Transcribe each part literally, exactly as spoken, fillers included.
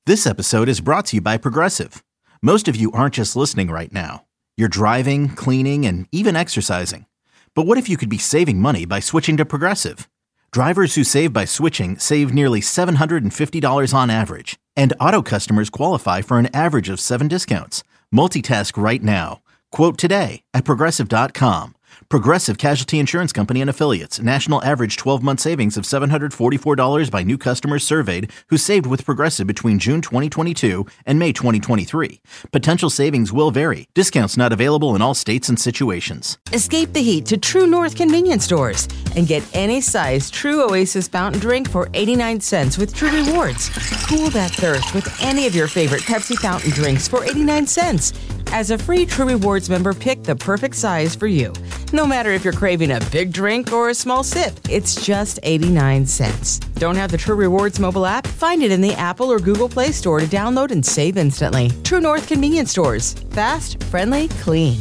This episode is brought to you by Progressive. Most of you aren't just listening right now. You're driving, cleaning, and even exercising. But what if you could be saving money by switching to Progressive? Drivers who save by switching save nearly seven hundred fifty dollars on average. And auto customers qualify for an average of seven discounts. Multitask right now. Quote today at Progressive dot com. Progressive Casualty Insurance Company and Affiliates. National average twelve-month savings of seven hundred forty-four dollars by new customers surveyed who saved with Progressive between June twenty twenty-two and May twenty twenty-three. Potential savings will vary. Discounts not available in all states and situations. Escape the heat to True North convenience stores and get any size True Oasis fountain drink for eighty-nine cents with True Rewards. Cool that thirst with any of your favorite Pepsi fountain drinks for eighty-nine cents. As a free True Rewards member, pick the perfect size for you. No matter if you're craving a big drink or a small sip, it's just eighty-nine cents. Don't have the True Rewards mobile app? Find it in the Apple or Google Play Store to download and save instantly. True North convenience stores. Fast, friendly, clean.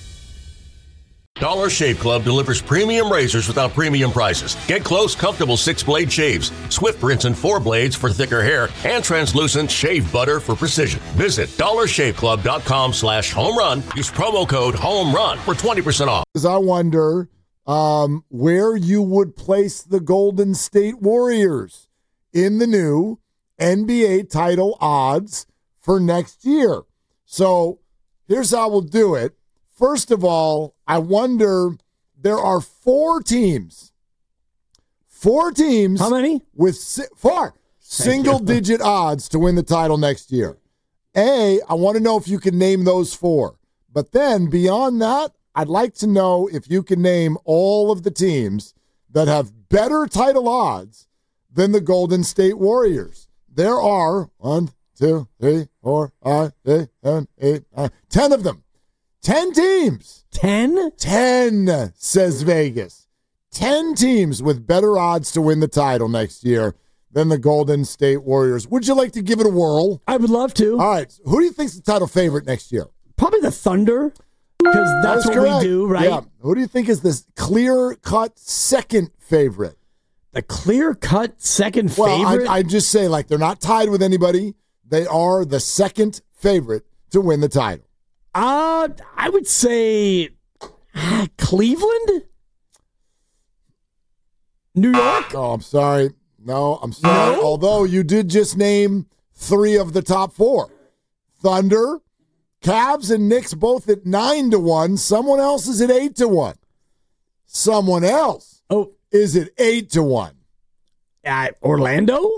Dollar Shave Club delivers premium razors without premium prices. Get close, comfortable six-blade shaves, swift rinse and four blades for thicker hair, and translucent shave butter for precision. Visit dollar shave club dot com slash home run. Use promo code HOMERUN for twenty percent off. I wonder um, where you would place the Golden State Warriors in the new N B A title odds for next year. So here's how we'll do it. First of all, I wonder, there are four teams. Four teams. How many? With si- four single-digit odds to win the title next year. A, I want to know if you can name those four. But then, beyond that, I'd like to know if you can name all of the teams that have better title odds than the Golden State Warriors. There are one, two, three, four, five, six, seven, eight, nine, ten of them. Ten teams. Ten? Ten, says Vegas. Ten teams with better odds to win the title next year than the Golden State Warriors. Would you like to give it a whirl? I would love to. All right. Who do you think's the title favorite next year? Probably the Thunder, because that's That what correct. we do, right? Yeah. Who do you think is the clear-cut second favorite? The clear-cut second Well, favorite? I, I just say, like, they're not tied with anybody. They are the second favorite to win the title. Uh, I would say uh, Cleveland? New York? Oh, I'm sorry. No, I'm sorry. No? Although you did just name three of the top four. Thunder, Cavs, and Knicks both at nine to one. Someone else is at eight to one. Someone else Oh, is at eight to one. uh, Orlando?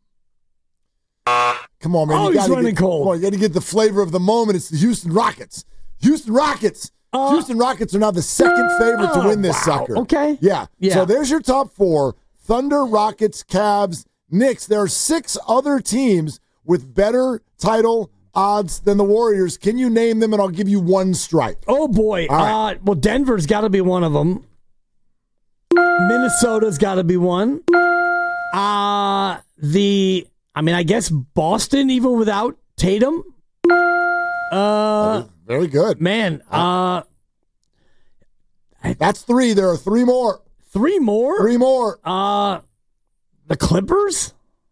Come on, man. Oh, you he's gotta running get, cold. Come on, you got to get the flavor of the moment. It's the Houston Rockets. Houston Rockets. Uh, Houston Rockets are now the second favorite to oh, win this wow. sucker. Okay. Yeah. Yeah. So there's your top four. Thunder, Rockets, Cavs, Knicks. There are six other teams with better title odds than the Warriors. Can you name them, and I'll give you one strike? Oh, boy. All right. Uh, well, Denver's got to be one of them. Minnesota's got to be one. Uh, the... I mean, I guess Boston, even without Tatum. Uh, Very good. man, uh, That's three. There are three more. three more. Three more. Uh, the Clippers.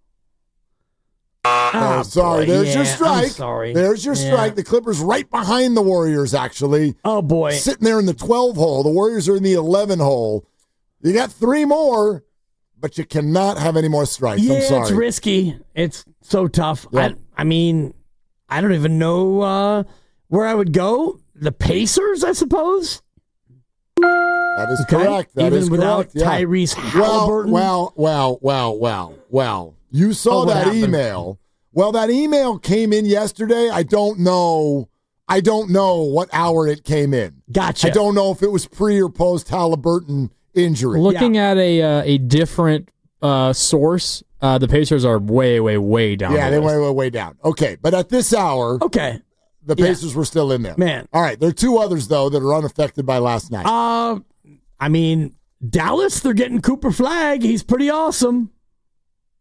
Oh, Ah, sorry. boy, There's your yeah, strike. I'm sorry. There's your Yeah. strike. The Clippers right behind the Warriors, actually. Oh boy, Sitting there in the twelve hole. The Warriors are in the eleven hole. You got three more, but you cannot have any more strikes. yeah, I'm sorry. it's risky. It's so tough. Yeah. I, I mean, I don't even know uh, where I would go. The Pacers, I suppose. That is Okay? correct. That Even is without correct. Yeah. Tyrese Well, Halliburton. well, well, well, well, well. You saw Oh, what that happened? email. Well, that email came in yesterday. I don't know. I don't know what hour it came in. Gotcha. I don't know if it was pre or post Halliburton injury. Looking at a uh, a different uh, source, uh, the Pacers are way, way, way down. yeah, the they list. went way, way down. Okay, but at this hour, Okay, the Yeah. Pacers were still in there. man. All right, there are two others, though, that are unaffected by last night. Uh, I mean, Dallas, they're getting Cooper Flag. He's pretty awesome.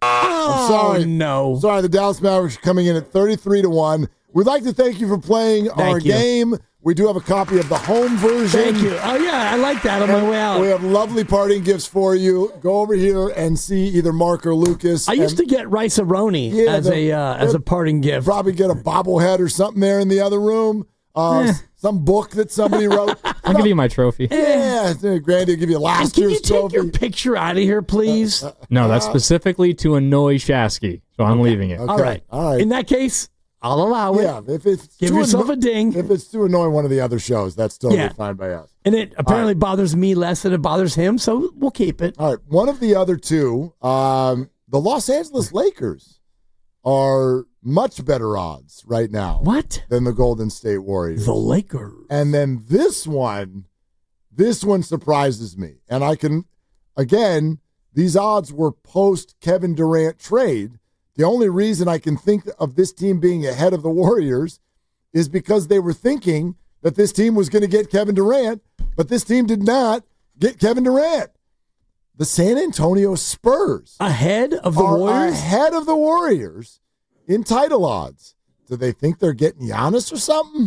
Oh, sorry. no. Sorry, the Dallas Mavericks are coming in at thirty-three to one. We'd like to thank you for playing Thank our you. game. We do have a copy of the home version. Thank you. Oh, yeah, I like that on my way out. We have lovely parting gifts for you. Go over here and see either Mark or Lucas. I used to get Rice-A-Roni Yeah, as, the- a, uh, as a parting gift. Probably get a bobblehead or something there in the other room. Uh, Eh. Some book that somebody wrote. I'll give you my trophy. Yeah, Grandy will give you And last can you year's take trophy. your picture out of here, please? No, that's specifically to annoy Shasky, so I'm leaving it. Okay, all right. all right. In that case, I'll allow it. Yeah, if it's Give too yourself anno- a ding. If it's too annoying one of the other shows, that's totally Yeah. fine by us. And it apparently bothers me less than it bothers him, so we'll keep it. All right, one of the other two, um, the Los Angeles Lakers are much better odds right now What? than the Golden State Warriors. The Lakers. And then this one, this one surprises me. And I can, again, these odds were post Kevin Durant trade. The only reason I can think of this team being ahead of the Warriors is because they were thinking that this team was going to get Kevin Durant, but this team did not get Kevin Durant. The San Antonio Spurs Ahead of the are Warriors? ahead of the Warriors in title odds. Do they think they're getting Giannis or something?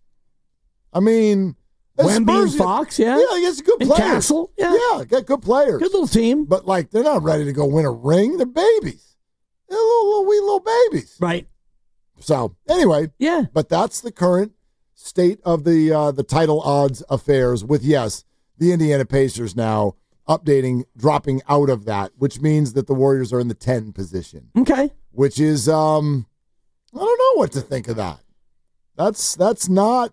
I mean, the Wemby and Spurs- Fox, yeah? Yeah, I guess good And players. Castle, yeah. Yeah, got good players. Good little team. But, like, they're not ready to go win a ring. They're babies. They're little, little wee little babies. Right. So, anyway, Yeah. but that's the current state of the uh, the title odds affairs with, yes, the Indiana Pacers now updating, dropping out of that, which means that the Warriors are in the ten position, Okay. which is, um, I don't know what to think of that. That's, that's not,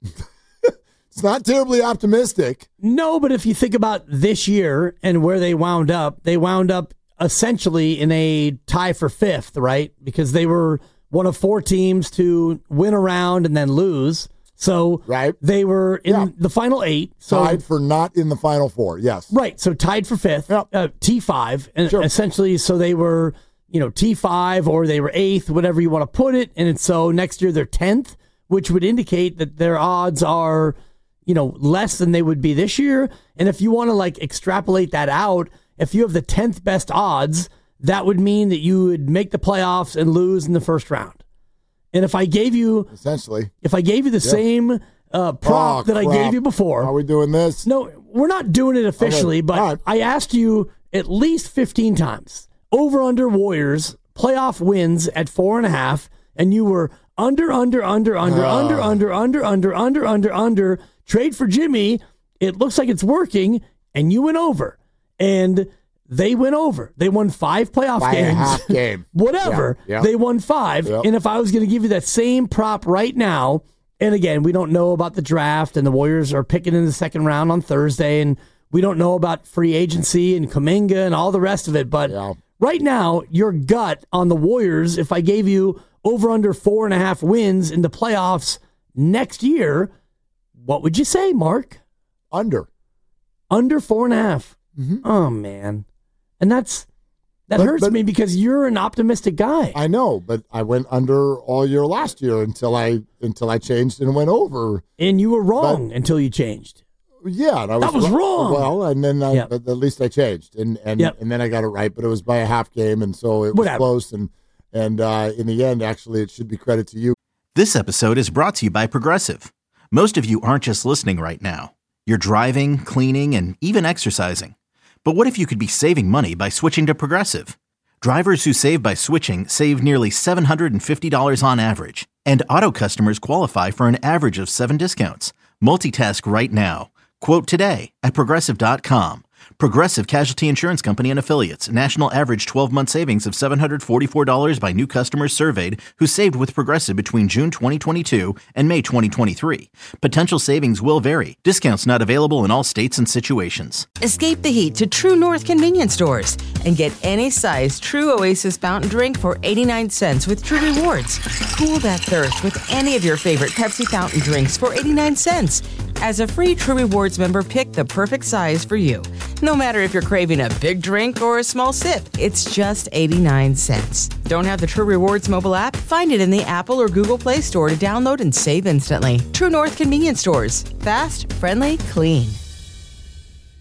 it's not terribly optimistic. No, but if you think about this year and where they wound up, they wound up essentially in a tie for fifth, right? Because they were one of four teams to win a round and then lose. So Right. they were in Yeah. the final eight. So Tied for not in the Final Four, yes. right, so tied for fifth, Yep. uh, T five, and Sure. essentially, so they were, you know, T five or they were eighth, whatever you want to put it, and it's, so next year they're tenth, which would indicate that their odds are, you know, less than they would be this year. And if you want to like extrapolate that out, if you have the tenth best odds, that would mean that you would make the playoffs and lose in the first round. And if I gave you, Essentially. if I gave you the same uh, prop Oh, that I crap. gave you before, Are we doing this? no, we're not doing it officially, Okay. but All right. I asked you at least fifteen times. Over under Warriors playoff wins at four and a half, and you were under, under, under, under, Ah. under, under, under, under, under, under, under. Trade for Jimmy. It looks like it's working, and you went over, and they went over. They won five playoff By a games. half game. Whatever. Yeah, yeah. They won five. Yep. And if I was going to give you that same prop right now, and again, we don't know about the draft, and the Warriors are picking in the second round on Thursday, and we don't know about free agency and Kuminga and all the rest of it. But Yeah. right now, your gut on the Warriors, if I gave you over under four and a half wins in the playoffs next year, what would you say, Mark? Under. Under four and a half. Mm-hmm. Oh, man. And that's that But- hurts but- me because you're an optimistic guy. I know, but I went under all year last year until I until I changed and went over. And you were wrong until you changed. Yeah, and I was, That was wrong. Well, and then I, Yep. but at least I changed, and and Yep. and then I got it right, but it was by a half game, and so it was Whatever. close, and and uh, in the end, actually, it should be credit to you. This episode is brought to you by Progressive. Most of you aren't just listening right now. You're driving, cleaning, and even exercising. But what if you could be saving money by switching to Progressive? Drivers who save by switching save nearly seven hundred fifty dollars on average. And auto customers qualify for an average of seven discounts. Multitask right now. Quote today at Progressive dot com. Progressive Casualty Insurance Company and Affiliates. National average twelve-month savings of seven hundred forty-four dollars by new customers surveyed who saved with Progressive between June twenty twenty-two and May twenty twenty-three. Potential savings will vary. Discounts not available in all states and situations. Escape the heat to True North convenience stores and get any size True Oasis fountain drink for eighty-nine cents with True Rewards. Cool that thirst with any of your favorite Pepsi fountain drinks for eighty-nine cents. As a free True Rewards member, pick the perfect size for you. No matter if you're craving a big drink or a small sip, it's just eighty-nine cents. Don't have the True Rewards mobile app? Find it in the Apple or Google Play Store to download and save instantly. True North convenience stores. Fast, friendly, clean.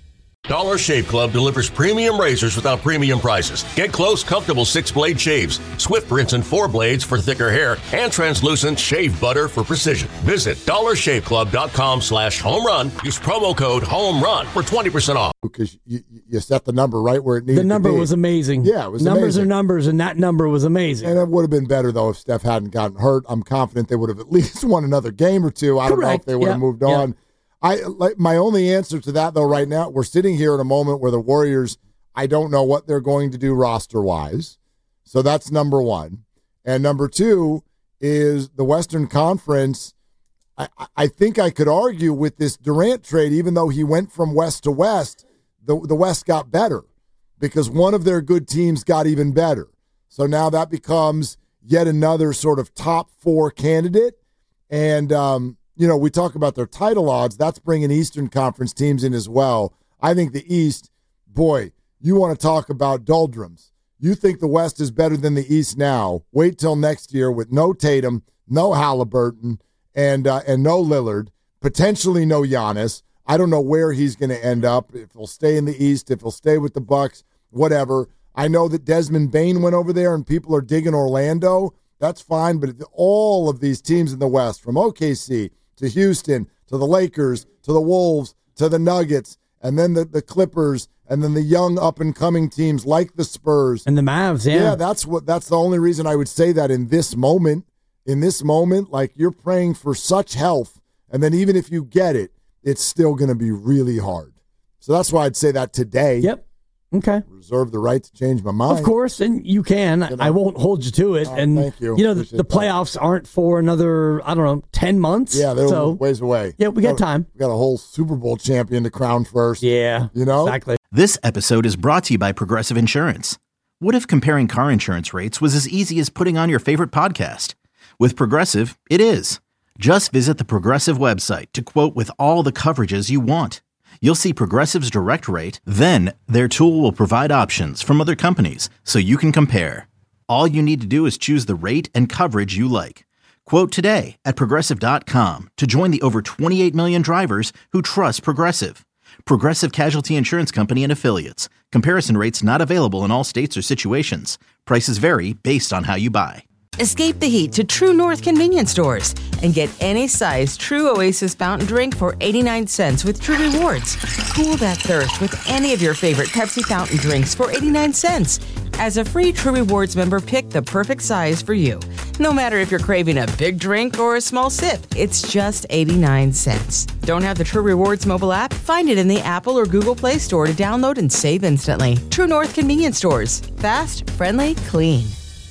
Dollar Shave Club delivers premium razors without premium prices. Get close, comfortable six-blade shaves, Swift rinse and four blades for thicker hair, and translucent shave butter for precision. Visit dollar shave club dot com slash home run. Use promo code HOMERUN for twenty percent off. Because you, you set the number right where it needed to be. The number was amazing. Yeah, it was Numbers amazing. are numbers, and that number was amazing. And it would have been better, though, if Steph hadn't gotten hurt. I'm confident they would have at least won another game or two. I don't Correct. know if they would yeah. have moved yeah. on. I like my only answer to that, though, right now, we're sitting here in a moment where the Warriors, I don't know what they're going to do roster-wise. So that's number one. And number two is the Western Conference. I, I think I could argue with this Durant trade, even though he went from West to West, the, the West got better because one of their good teams got even better. So now that becomes yet another sort of top four candidate. And, um, you know, we talk about their title odds. That's bringing Eastern Conference teams in as well. I think the East, boy, you want to talk about doldrums. You think the West is better than the East now. Wait till next year with no Tatum, no Halliburton, and uh, and no Lillard, potentially no Giannis. I don't know where he's going to end up, if he'll stay in the East, if he'll stay with the Bucks, whatever. I know that Desmond Bane went over there and people are digging Orlando. That's fine, but all of these teams in the West, from O K C to Houston, to the Lakers, to the Wolves, to the Nuggets, and then the, the Clippers, and then the young up-and-coming teams like the Spurs. And the Mavs, yeah. Yeah, that's what. That's the only reason I would say that in this moment. In this moment, like you're praying for such health, and then even if you get it, it's still going to be really hard. So that's why I'd say that today. Yep. Okay. Reserve the right to change my mind. Of course, and you can. You know? I won't hold you to it. Oh, and thank you. You know, the, Appreciate the playoffs that. aren't for another, I don't know, ten months. Yeah, they're so, ways away. Yeah, we got time. We got a whole Super Bowl champion to crown first. Yeah. You know? Exactly. This episode is brought to you by Progressive Insurance. What if comparing car insurance rates was as easy as putting on your favorite podcast? With Progressive, it is. Just visit the Progressive website to quote with all the coverages you want. You'll see Progressive's direct rate, then their tool will provide options from other companies so you can compare. All you need to do is choose the rate and coverage you like. Quote today at Progressive dot com to join the over twenty-eight million drivers who trust Progressive. Progressive Casualty Insurance Company and Affiliates. Comparison rates not available in all states or situations. Prices vary based on how you buy. Escape the heat to True North convenience stores and get any size True Oasis fountain drink for eighty-nine cents with True Rewards. Cool that thirst with any of your favorite Pepsi fountain drinks for eighty-nine cents. As a free True Rewards member, pick the perfect size for you. No matter if you're craving a big drink or a small sip, it's just eighty-nine cents. Don't have the True Rewards mobile app? Find it in the Apple or Google Play Store to download and save instantly. True North convenience stores. Fast, friendly, clean.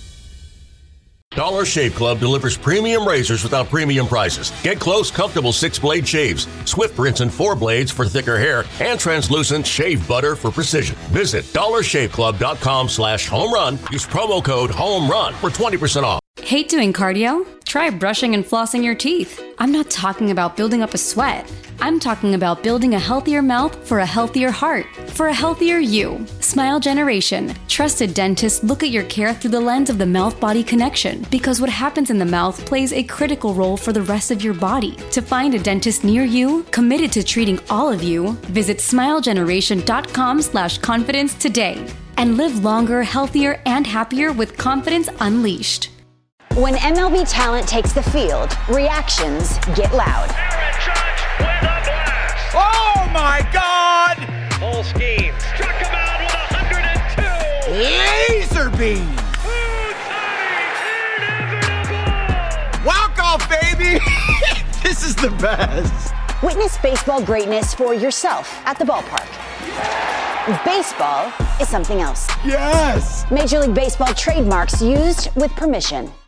Dollar Shave Club delivers premium razors without premium prices. Get close, comfortable six-blade shaves, Swift rinse and four blades for thicker hair, and translucent shave butter for precision. Visit dollar shave club dot com slash home run. Use promo code HOMERUN for twenty percent off. Hate doing cardio? Try brushing and flossing your teeth. I'm not talking about building up a sweat. I'm talking about building a healthier mouth for a healthier heart, for a healthier you. Smile Generation. Trusted dentists look at your care through the lens of the mouth-body connection, because what happens in the mouth plays a critical role for the rest of your body. To find a dentist near you, committed to treating all of you, visit smile generation dot com slash confidence today. And live longer, healthier, and happier with confidence unleashed. When M L B talent takes the field, reactions get loud. Aaron Judge with a blast. Oh my God! Full scheme. Struck him out with one hundred two. Laser beam. Inevitable. Walk off, baby. This is the best. Witness baseball greatness for yourself at the ballpark. Baseball is something else. Yes. Major League Baseball trademarks used with permission.